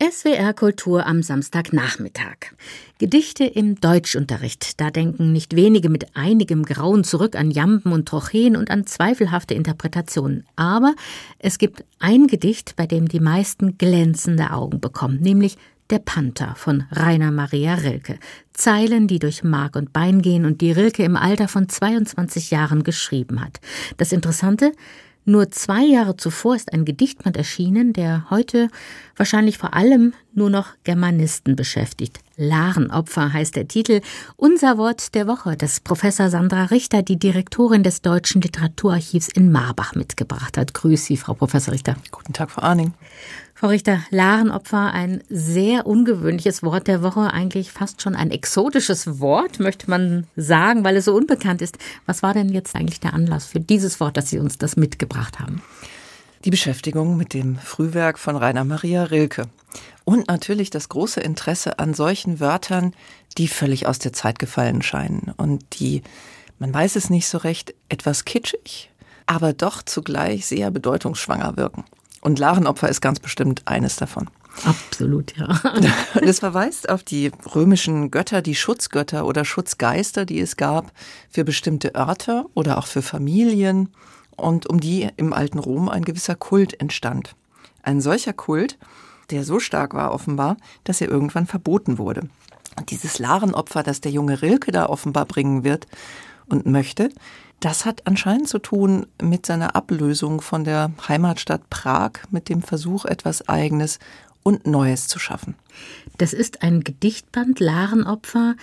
SWR Kultur am Samstagnachmittag. Gedichte im Deutschunterricht. Da denken nicht wenige mit einigem Grauen zurück an Jamben und Trocheen und an zweifelhafte Interpretationen. Aber es gibt ein Gedicht, bei dem die meisten glänzende Augen bekommen, nämlich Der Panther von Rainer Maria Rilke. Zeilen, die durch Mark und Bein gehen und die Rilke im Alter von 22 Jahren geschrieben hat. Das Interessante: Nur 2 Jahre zuvor ist ein Gedichtband erschienen, der heute wahrscheinlich vor allem nur noch Germanisten beschäftigt. Larenopfer heißt der Titel. Unser Wort der Woche, das Professor Sandra Richter, die Direktorin des Deutschen Literaturarchivs in Marbach, mitgebracht hat. Grüß Sie, Frau Professor Richter. Guten Tag, Frau Arning. Frau Richter, Larenopfer, ein sehr ungewöhnliches Wort der Woche, eigentlich fast schon ein exotisches Wort, möchte man sagen, weil es so unbekannt ist. Was war denn jetzt eigentlich der Anlass für dieses Wort, dass Sie uns das mitgebracht haben? Die Beschäftigung mit dem Frühwerk von Rainer Maria Rilke. Und natürlich das große Interesse an solchen Wörtern, die völlig aus der Zeit gefallen scheinen und die, man weiß es nicht so recht, etwas kitschig, aber doch zugleich sehr bedeutungsschwanger wirken. Und Larenopfer ist ganz bestimmt eines davon. Absolut, ja. Und es verweist auf die römischen Götter, die Schutzgötter oder Schutzgeister, die es gab für bestimmte Örter oder auch für Familien und um die im alten Rom ein gewisser Kult entstand. Ein solcher Kult, der so stark war offenbar, dass er irgendwann verboten wurde. Und dieses Larenopfer, das der junge Rilke da offenbar bringen wird und möchte, das hat anscheinend zu tun mit seiner Ablösung von der Heimatstadt Prag, mit dem Versuch, etwas Eigenes und Neues zu schaffen. Das ist ein Gedichtband, Larenopfer,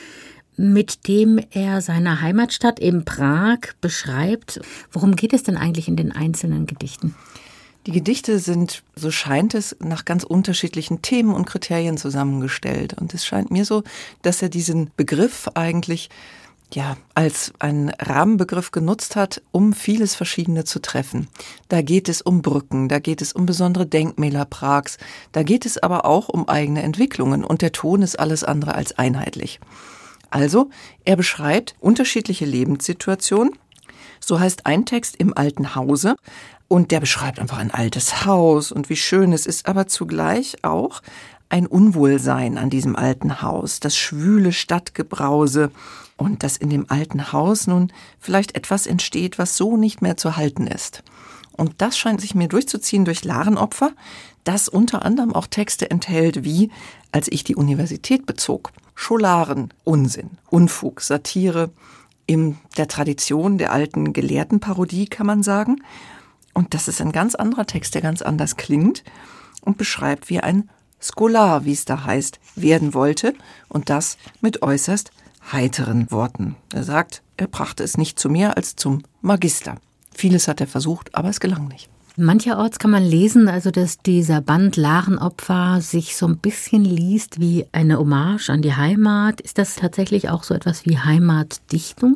mit dem er seine Heimatstadt in Prag beschreibt. Worum geht es denn eigentlich in den einzelnen Gedichten? Die Gedichte sind, so scheint es, nach ganz unterschiedlichen Themen und Kriterien zusammengestellt. Und es scheint mir so, dass er diesen Begriff eigentlich als einen Rahmenbegriff genutzt hat, um vieles Verschiedene zu treffen. Da geht es um Brücken, da geht es um besondere Denkmäler Prags, da geht es aber auch um eigene Entwicklungen und der Ton ist alles andere als einheitlich. Also, er beschreibt unterschiedliche Lebenssituationen. So heißt ein Text Im alten Hause und der beschreibt einfach ein altes Haus und wie schön es ist, aber zugleich auch ein Unwohlsein an diesem alten Haus, das schwüle Stadtgebrause und dass in dem alten Haus nun vielleicht etwas entsteht, was so nicht mehr zu halten ist. Und das scheint sich mir durchzuziehen durch Larenopfer, das unter anderem auch Texte enthält wie Als ich die Universität bezog. Scholaren, Unsinn, Unfug, Satire, in der Tradition der alten Gelehrtenparodie kann man sagen. Und das ist ein ganz anderer Text, der ganz anders klingt und beschreibt, wie ein Scholar, wie es da heißt, werden wollte und das mit äußerst heiteren Worten. Er sagt, er brachte es nicht zu mehr als zum Magister. Vieles hat er versucht, aber es gelang nicht. Mancherorts kann man lesen, also dass dieser Band Larenopfer sich so ein bisschen liest wie eine Hommage an die Heimat. Ist das tatsächlich auch so etwas wie Heimatdichtung?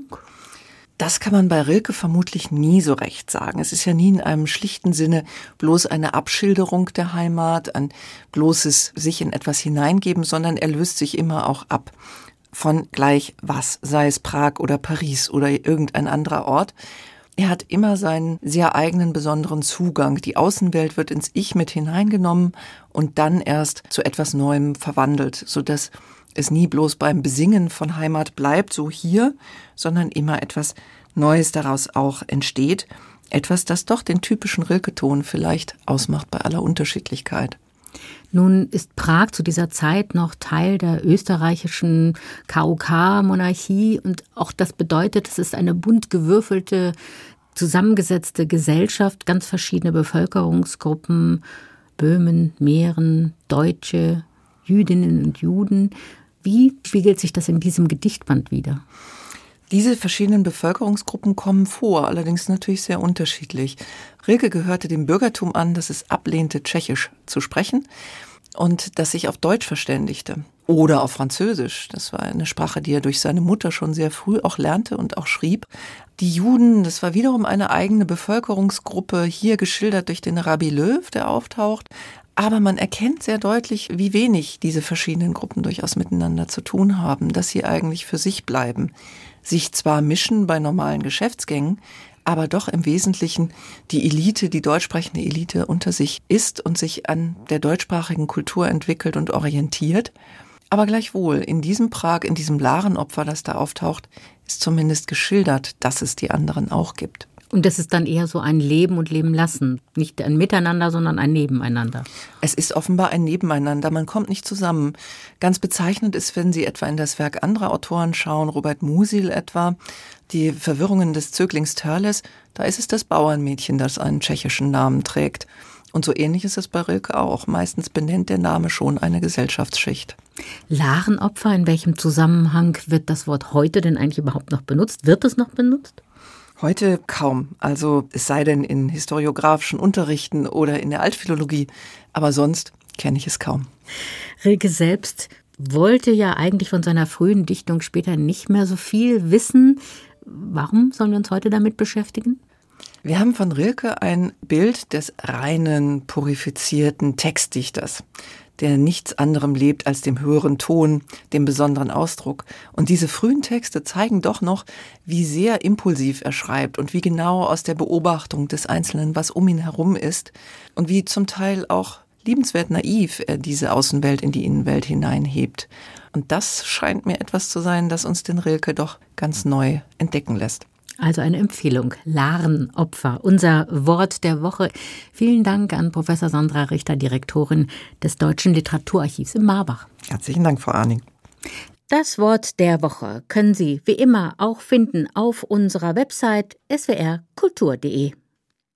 Das kann man bei Rilke vermutlich nie so recht sagen. Es ist ja nie in einem schlichten Sinne bloß eine Abschilderung der Heimat, ein bloßes sich in etwas hineingeben, sondern er löst sich immer auch ab von gleich was, sei es Prag oder Paris oder irgendein anderer Ort. Er hat immer seinen sehr eigenen besonderen Zugang. Die Außenwelt wird ins Ich mit hineingenommen und dann erst zu etwas Neuem verwandelt, sodass es nie bloß beim Besingen von Heimat bleibt, so hier, sondern immer etwas Neues daraus auch entsteht. Etwas, das doch den typischen Rilke-Ton vielleicht ausmacht bei aller Unterschiedlichkeit. Nun ist Prag zu dieser Zeit noch Teil der österreichischen KUK-Monarchie und auch das bedeutet, es ist eine bunt gewürfelte, zusammengesetzte Gesellschaft, ganz verschiedene Bevölkerungsgruppen, Böhmen, Mähren, Deutsche, Jüdinnen und Juden. Wie spiegelt sich das in diesem Gedichtband wider? Diese verschiedenen Bevölkerungsgruppen kommen vor, allerdings natürlich sehr unterschiedlich. Rilke gehörte dem Bürgertum an, das es ablehnte, Tschechisch zu sprechen und das sich auf Deutsch verständigte oder auf Französisch. Das war eine Sprache, die er durch seine Mutter schon sehr früh auch lernte und auch schrieb. Die Juden, das war wiederum eine eigene Bevölkerungsgruppe, hier geschildert durch den Rabbi Löw, der auftaucht. Aber man erkennt sehr deutlich, wie wenig diese verschiedenen Gruppen durchaus miteinander zu tun haben, dass sie eigentlich für sich bleiben, sich zwar mischen bei normalen Geschäftsgängen, aber doch im Wesentlichen die Elite, die deutschsprechende Elite unter sich ist und sich an der deutschsprachigen Kultur entwickelt und orientiert. Aber gleichwohl, in diesem Prag, in diesem Larenopfer, das da auftaucht, ist zumindest geschildert, dass es die anderen auch gibt. Und das ist dann eher so ein Leben und Leben lassen. Nicht ein Miteinander, sondern ein Nebeneinander. Es ist offenbar ein Nebeneinander, man kommt nicht zusammen. Ganz bezeichnend ist, wenn Sie etwa in das Werk anderer Autoren schauen, Robert Musil etwa, die Verwirrungen des Zöglings Törles, da ist es das Bauernmädchen, das einen tschechischen Namen trägt. Und so ähnlich ist es bei Rilke auch. Meistens benennt der Name schon eine Gesellschaftsschicht. Larenopfer, in welchem Zusammenhang wird das Wort heute denn eigentlich überhaupt noch benutzt? Wird es noch benutzt? Heute kaum, also es sei denn in historiografischen Unterrichten oder in der Altphilologie, aber sonst kenne ich es kaum. Rilke selbst wollte ja eigentlich von seiner frühen Dichtung später nicht mehr so viel wissen. Warum sollen wir uns heute damit beschäftigen? Wir haben von Rilke ein Bild des reinen, purifizierten Textdichters, der nichts anderem lebt als dem höheren Ton, dem besonderen Ausdruck. Und diese frühen Texte zeigen doch noch, wie sehr impulsiv er schreibt und wie genau aus der Beobachtung des Einzelnen, was um ihn herum ist und wie zum Teil auch liebenswert naiv er diese Außenwelt in die Innenwelt hineinhebt. Und das scheint mir etwas zu sein, das uns den Rilke doch ganz neu entdecken lässt. Also eine Empfehlung, Larenopfer, unser Wort der Woche. Vielen Dank an Professor Sandra Richter, Direktorin des Deutschen Literaturarchivs in Marbach. Herzlichen Dank, Frau Arning. Das Wort der Woche können Sie wie immer auch finden auf unserer Website swrkultur.de.